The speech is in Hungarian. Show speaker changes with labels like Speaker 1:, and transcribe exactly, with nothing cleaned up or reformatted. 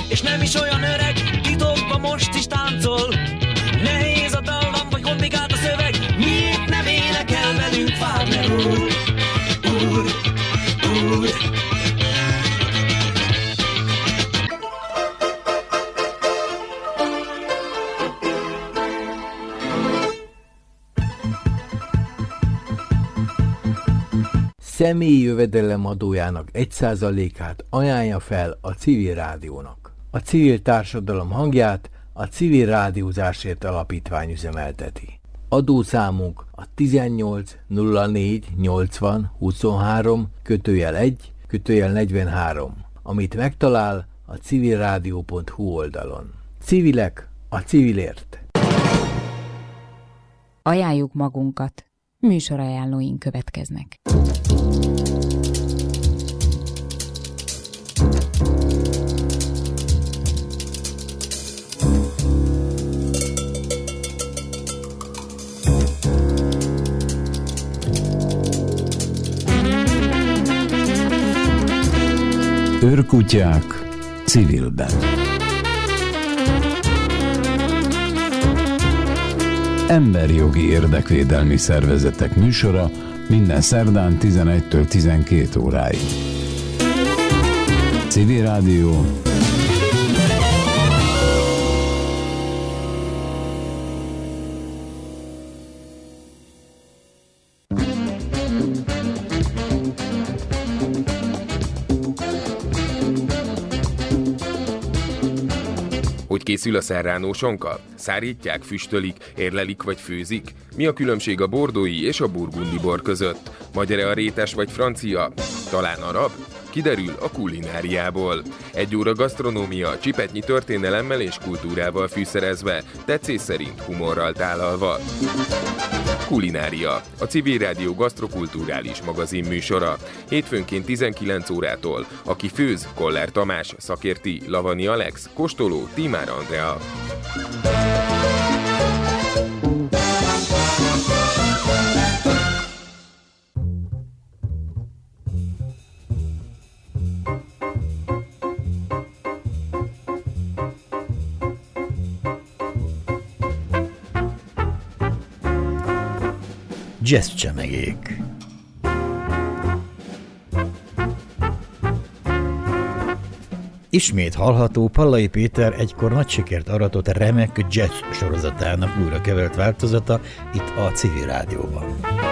Speaker 1: és nem is olyan öreg, titokban most is táncol. Nehéz a dallam, vagy komplikált a szöveg, miért nem énekel velünk Wagner úr? Úr, úr.
Speaker 2: Személyi jövedelem adójának egy százalékát ajánlja fel a Civil Rádiónak. A civil társadalom hangját a Civil Rádiózásért Alapítvány üzemelteti. Adószámunk a tizennyolc nulla négy nyolcvan huszonhárom kötőjel egy kötőjel negyvenhárom, amit megtalál a civilrádió pont hu oldalon. Civilek a civilért.
Speaker 3: Ajánljuk magunkat. Műsorajánlóink következnek.
Speaker 4: Őrkutyák civilben. Emberjogi érdekvédelmi szervezetek műsora minden szerdán tizenegytől tizenkét óráig. Civil Rádió.
Speaker 5: Hogy készül a serrano sonka? Szárítják, füstölik, érlelik vagy főzik? Mi a különbség a bordói és a burgundi bor között? Magyar-e a rétes vagy francia? Talán arab? Kiderül a kulináriából. Egy óra gasztronómia, csipetnyi történelemmel és kultúrával fűszerezve, tetszés szerint humorral tálalva. Kulinária, a Civil Rádió gasztrokulturális magazin műsora. Hétfőnként tizenkilenc órától. Aki főz, Koller Tamás, szakérti, Lavani Alex, kóstoló, Tímár Andrea.
Speaker 6: Jazz csemegék. Ismét hallható Pallai Péter egykor nagy sikert aratott remek jazz sorozatának újra kevert változata itt a Civil Rádióban.